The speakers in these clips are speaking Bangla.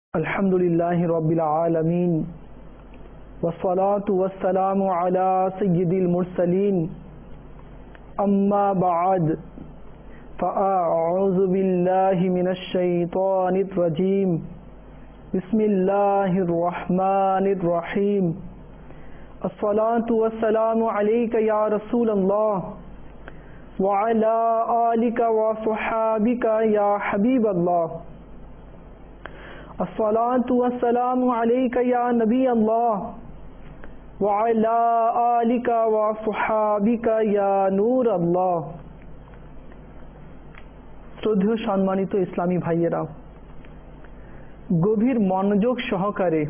अल्हम्दुलिल्लाहि रब्बिल आलमीन वस्सलातु वस्सलामु अला सय्यिदिल मुरसलीन अम्मा बअद फ़अऊज़ु बिल्लाहि मिनश शैतानिर रजीम बिस्मिल्लाहिर रहमानिर रहीम अस्सलातु वस्सलामु अलैका या रसूलल्लाह व अला आलिका व सुहाबिका या हबीबल्लाह अस्सलातु वस्सलामु अलैका या नबी अल्लाह व अला आलिका व सुहाबिका या नूर अल्लाह। শ্রদ্ধেয় সম্মানিত ইসলামী ভাইয়েরা, গভীর মনোযোগ সহকারে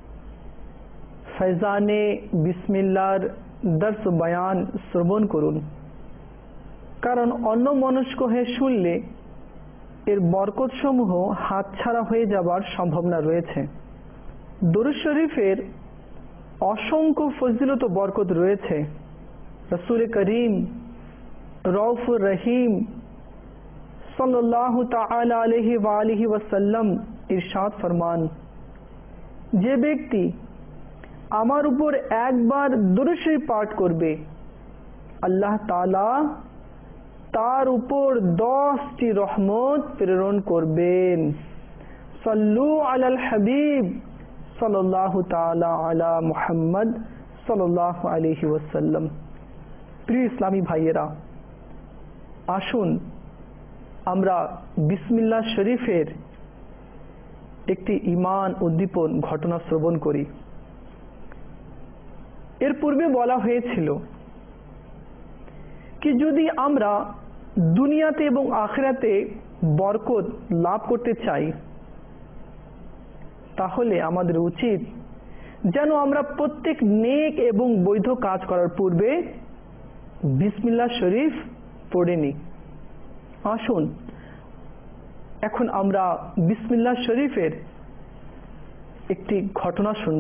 ফয়জানে বিসমিল্লাহর দর্স বয়ান শ্রবণ করুন, কারণ অন্যমনস্ক হয়ে শুনলে এর বরকতসমূহ হাতছাড়া হয়ে যাবার সম্ভাবনা রয়েছে। দরুদ শরীফের অসংখ্য ফজিলত ও বরকত রয়েছে। রাসূল করিম রউফুর রহিম সাল্লাল্লাহু তাআলা আলাইহি ওয়া আলিহি ওয়াসাল্লাম ইরশাদ ফরমান, যে ব্যক্তি আমার উপর একবার দরুদ শরীফ পাঠ করবে, আল্লাহ তাআলা তার উপর 10টি রহমত প্রেরণ করবেন। সাল্লু আলাল হাবিব সাল্লাল্লাহু তাআলা আলা মুহাম্মদ সাল্লাল্লাহু আলাইহি ওয়াসাল্লাম। প্রিয় ইসলামী ভাইয়েরা, আসুন আমরা বিসমিল্লাহ শরীফের একটি ঈমান উদ্দীপন ঘটনা শ্রবণ করি। এর পূর্বে বলা হয়েছিল কি যদি আমরা দুনিয়াতে এবং আখিরাতে বরকত লাভ করতে চাই, তাহলে আমাদের উচিত যেন আমরা প্রত্যেক নেক এবং বৈধ কাজ করার পূর্বে বিসমিল্লাহ শরীফ পড়ে নিই। আসুন এখন আমরা বিসমিল্লাহ শরীফের একটি ঘটনা শুনব।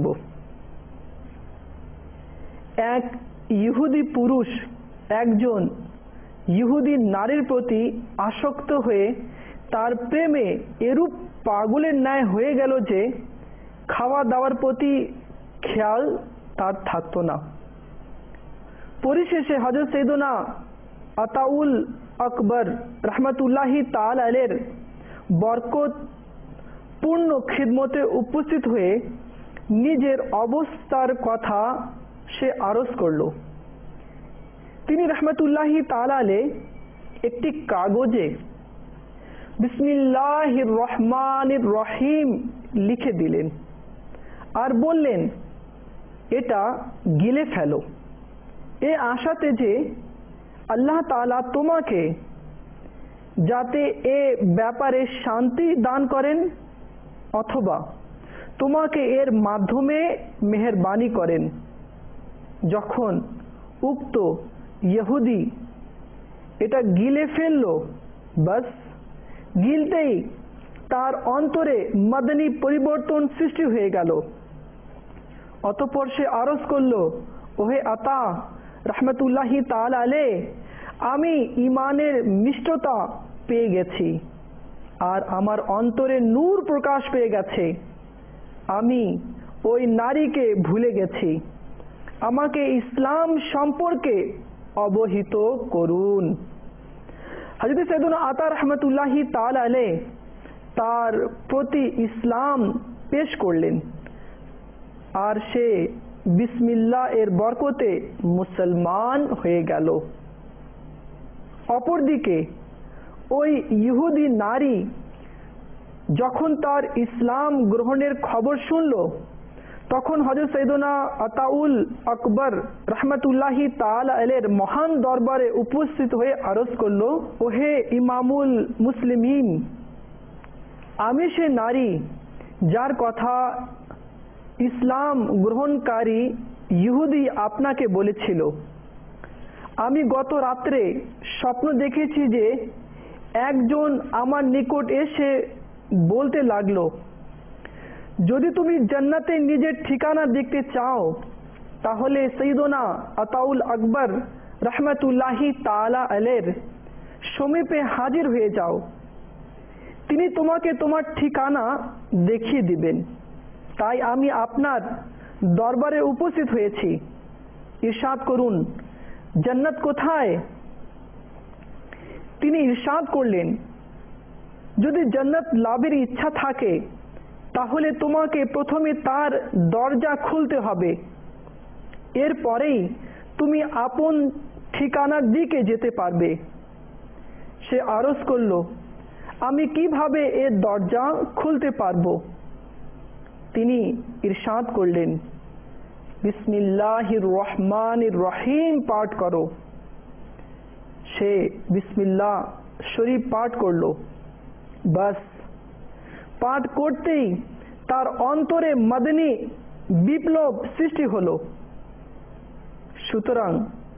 এক ইহুদি পুরুষ একজন ইহুদি নারীর প্রতি আসক্ত হয়ে তার প্রেমে এরূপ পাগলের ন্যায় হয়ে গেল যে খাওয়া দাওয়ার প্রতি খেয়াল তার থাকতো না। পরিশেষে হযরত সাইয়েদনা আতাউল আকবর রাহমাতুল্লাহি তাআলা আলাইহির বরকত পূর্ণ খিদমতে উপস্থিত হয়ে নিজের অবস্থার কথা সে আরজ করল। তিনি রাহমাতুল্লাহি তাআলা আলাইহি একটি কাগজে বিসমিল্লাহির রহমানির রহিম লিখে দিলেন আর বললেন, এটা গিলে ফেলো, এ আশাতে যে আল্লাহ তাআলা তোমাকে যাতে এ ব্যাপারে শান্তি দান করেন অথবা তোমাকে এর মাধ্যমে মেহেরবানি করেন। যখন উক্ত ইহুদি এটা গিলে ফেললো, বাস গিলতেই তার অন্তরে মাদানী পরিবর্তন সৃষ্টি হয়ে গেল। অতঃপর সে আরজ করল, ওহে আতা রাহমাতুল্লাহি তাআলা আলাইহি, আমি ঈমানের মিষ্টতা পেয়ে গেছি আর আমার অন্তরে নূর প্রকাশ পেয়ে গেছে। আমি ওই নারীকে ভুলে গেছি, আমাকে ইসলাম সম্পর্কে অবহিত করুন। হযরত সাইয়েদনা আতা রাহমাতুল্লাহি তাআলা আলাইহি তার প্রতি ইসলাম পেশ করলেন আর সে বিসমিল্লাহ এর বরকতে মুসলমান হয়ে গেল। অপরদিকে ওই ইহুদি নারী যখন তার ইসলাম গ্রহণের খবর শুনল, তখন হযরত সাইয়েদনা আতাউল আকবর রাহমাতুল্লাহি তাআলা আলাইহির মহান দরবারে উপস্থিত হয়ে আরজ করল, ওহে ইমামুল মুসলিমিন, আমি সে নারী যার কথা ইসলাম গ্রহণকারী ইহুদি আপনাকে বলেছিল। আমি গত রাত্রে স্বপ্ন দেখেছি যে একজন আমার নিকট এসে বলতে লাগলো, যদি তুমি জান্নাতে নিজের ঠিকানা দেখতে চাও তাহলে সাইয়েদনা আতাউল আকবর রাহমাতুল্লাহি তাআলা আলাইহির সমীপে হাজির হয়ে যাও, তিনি তোমাকে তোমার ঠিকানা দেখিয়ে দিবেন। তাই আমি আপনার দরবারে উপস্থিত হয়েছি। ইরশাদ করুন, জান্নাত কোথায়? তিনি ইরশাদ করলেন, যদি জান্নাত লাভের ইচ্ছা থাকে তাহলে তোমাকে প্রথমে তার দরজা খুলতে হবে, এরপরেই তুমি আপন ঠিকানার দিকে যেতে পারবে। সে আরজ করল, আমি কিভাবে এর দরজা খুলতে পারবো? তিনি ইরশাদ করলেন, বিসমিল্লাহির রহমানির রহিম পাঠ করো। সে বিসমিল্লাহ শরীফ পাঠ করলো। বাস পাঠ করতেই তার অন্তরে মদনী বিপ্লব সৃষ্টি হলো। সুতরাং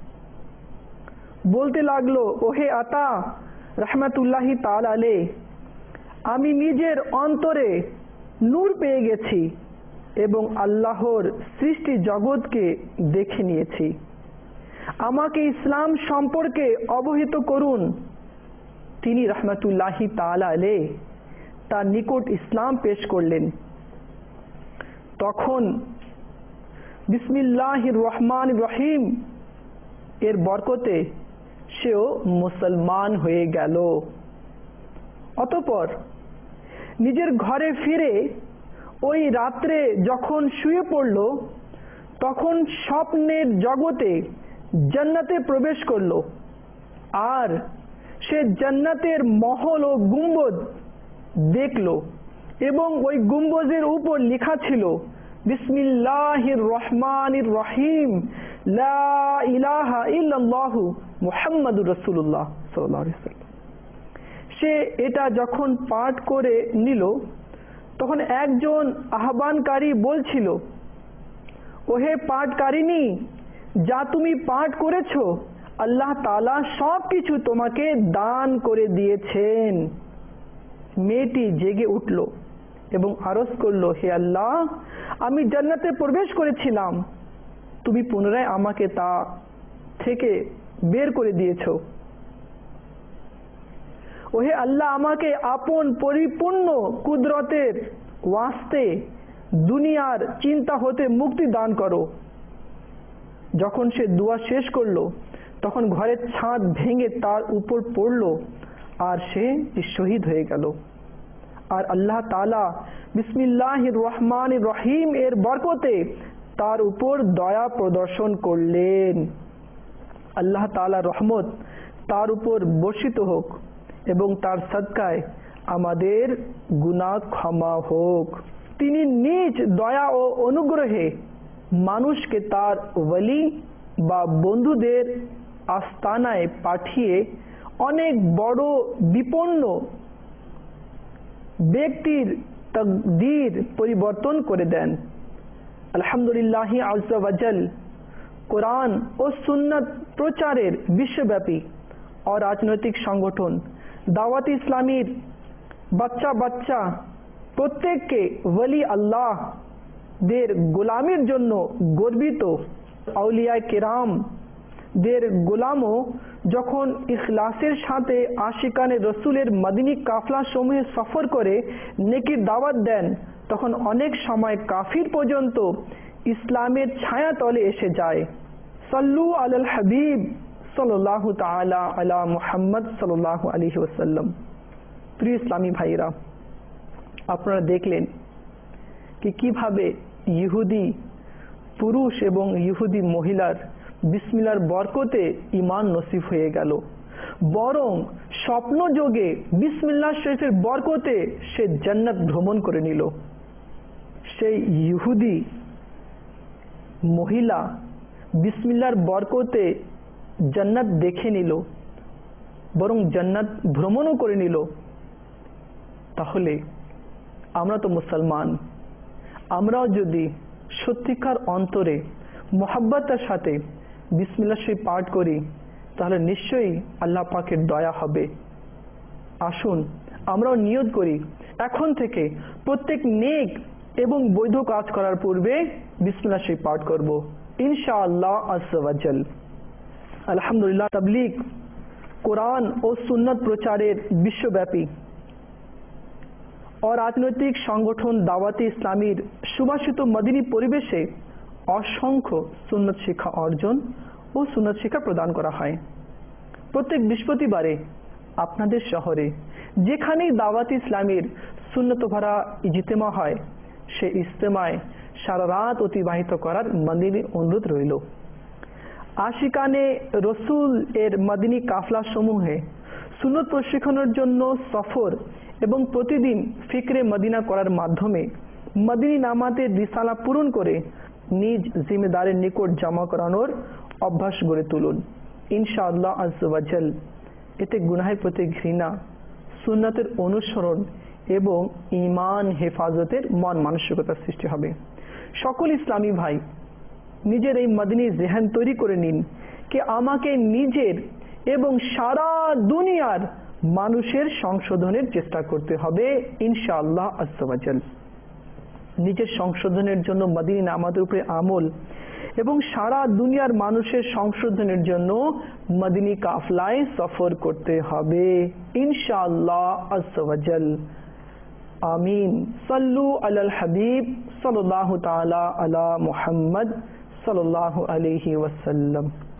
বলতে লাগলো, ওহে আতা রহমাতুল্লাহি তাআলা আলাইহি, আমি নিজের অন্তরে নূর পেয়ে গেছি এবং আল্লাহর সৃষ্টি জগৎকে দেখে নিয়েছি। আমাকে ইসলাম সম্পর্কে অবহিত করুন। তিনি রহমাতুল্লাহি তাআলা আলাইহি তার নিকট ইসলাম পেশ করলেন। তখন বিসমিল্লাহির রহমানির রহিম এর বরকতে সেও মুসলমান হয়ে গেল। অতঃপর নিজের ঘরে ফিরে ওই রাত্রে যখন শুয়ে পড়ল, তখন স্বপ্নের জগতে জান্নাতে প্রবেশ করল। আর সে জান্নাতের মহল ও গুম্বদ দেখল এবং ওই গুম্বজের উপর লেখা ছিল, বিসমিল্লাহির রহমানির রহিম, লা ইলাহা ইল্লাল্লাহু মুহাম্মাদুর রাসূলুল্লাহ সাল্লাল্লাহু আলাইহি ওয়াসাল্লাম। সে এটা যখন পাঠ করে নিল, তখন একজন আহ্বানকারী বলছিল, ওহে পাঠকারিনী, যা তুমি পাঠ করেছো আল্লাহ তাআলা সবকিছু তোমাকে দান করে দিয়েছেন। মেয়েটি জেগে উঠল এবং আরজ করল, হে আল্লাহ, আমি জান্নাতে প্রবেশ করেছিলাম, তুমি পুনরায় আমাকে তা থেকে বের করে দিয়েছো। ওহে আল্লাহ, আমাকে আপন পরিপূর্ণ কুদরতের ওয়াস্তে দুনিয়ার চিন্তা হতে মুক্তি দান করো। যখন সে দোয়া শেষ করলো, তখন ঘরের ছাদ ভেঙে তার উপর পড়ল আর সে শহীদ হয়ে গেল। আর আল্লাহ তাআলা বিসমিল্লাহির রহমানির রহিম এর বরকতে তার উপর দয়া প্রদর্শন করলেন। আল্লাহ তাআলার রহমত তার উপর বর্ষিত হোক এবং তার সদকায় আমাদের গুনাহ ক্ষমা হোক। তিনি নিজ দয়া ও অনুগ্রহে মানুষকে তার ওলি বা বন্ধুদের আস্তানায় পাঠিয়ে অনেক বড় বিপন্ন ব্যক্তির তাকদীর পরিবর্তন করে দেন। আলহামদুলিল্লাহ আযজা ওয়াজাল কোরআন ও সুন্নাত প্রচারের বিশ্বব্যাপী অরাজনৈতিক সংগঠন দাওয়াত ইসলামীর বাচ্চা প্রত্যেককে ওলি আল্লাহ দের গোলামির জন্য গর্বিত। আউলিয়ায়ে কেরাম দের গোলামও যখন ইখলাসের সাথে আশিকানে রসুলের মদিনী কাফলা সমূহে সফর করে নেকির দাওয়াত দেন, তখন অনেক সময় কাফির পর্যন্ত ইসলামের ছায়া তলে এসে যায়। সাল্লু আলাল হাবিব সাল্লাল্লাহু তাআলা আলা মুহাম্মদ সাল্লাল্লাহু আলাইহি ওয়াসাল্লাম। প্রিয় ইসলামী ভাইরা, আপনারা দেখলেন কি কিভাবে ইহুদি পুরুষ এবং ইহুদি মহিলার বিসমিল্লাহর বরকতে ঈমান নসিব হয়ে গেল, বরং স্বপ্নযোগে বিসমিল্লাহ শরীফের বরকতে সে জান্নাত ভ্রমণ করে নিল। সেই ইহুদি মহিলা বিসমিল্লাহর বরকতে জান্নাত দেখে নিল, বরং জান্নাত ভ্রমণও করে নিল। তাহলে আমরা তো মুসলমান, আমরাও যদি সত্যিকার অন্তরে মুহাব্বতের সাথে বিসমিল্লাহ শরীফ পাঠ করি, তাহলে নিশ্চয়ই আল্লাহ পাকের দয়া হবে। আসুন আমরাও নিয়ত করি, এখন থেকে প্রত্যেক নেক এবং বৈধ কাজ করার পূর্বে বিসমিল্লাহ শরীফ পাঠ করব, ইনশাআল্লাহ আযজা ওয়াজাল। আলহামদুলিল্লাহ, তাবলীগ কোরআন ও সুন্নাত প্রচারের বিশ্বব্যাপী অরাজনৈতিক সংগঠন দাওয়াতে ইসলামীর সুবাসিত মদিনী পরিবেশে অসংখ্য সুন্নত শিক্ষা অর্জন ও সুন্নত শিক্ষা প্রদান করা হয়। প্রত্যেক বৃহস্পতিবারে আপনাদের শহরে যেখানেই দাওয়াতে ইসলামীর সুন্নত ভরা ইজতেমা হয়, সে ইজতেমায় সারা রাত অতিবাহিত করার মদিনী অনুরোধ রইল। আশিকানে রসুল এর মদিনী কাফলা সমূহে সুন্নত প্রশিক্ষণের জন্য সফর এবং প্রতিদিন ফিকরে মদিনা করার মাধ্যমে মদিনী নামাতের রিসালা পূরণ করে নিজ জিম্মেদারের নিকট জমা করানোর অভ্যাস গড়ে তুলুন। ইনশাআল্লাহ আজ্জা ওয়া জাল এতে গুনাহের প্রতি ঘৃণা, সুন্নতের অনুসরণ এবং ঈমান হেফাজতের মন মানসিকতা সৃষ্টি হবে। সকল ইসলামী ভাই নিজের এই মদিনী জেহান তৈরি করে নিন যে আমাকে নিজের এবং সারা দুনিয়ার মানুষের সংশোধনের চেষ্টা করতে হবে ইনশাআল্লাহ আজ্জা ওয়া জাল। নিজের সংশোধনের জন্য মদিনী নামাতের উপরে আমল এবং সারা দুনিয়ার মানুষের সংশোধনের জন্য মদিনী কাফলায় সফর করতে হবে ইনশাআল্লাহ আজ্জা ওয়া জাল। আমিন। সাল্লু আলাল হাবিব সাল্লাল্লাহু তাআলা আলা মুহাম্মদ সাল্লাল্লাহু আলাইহি ওয়াসাল্লাম।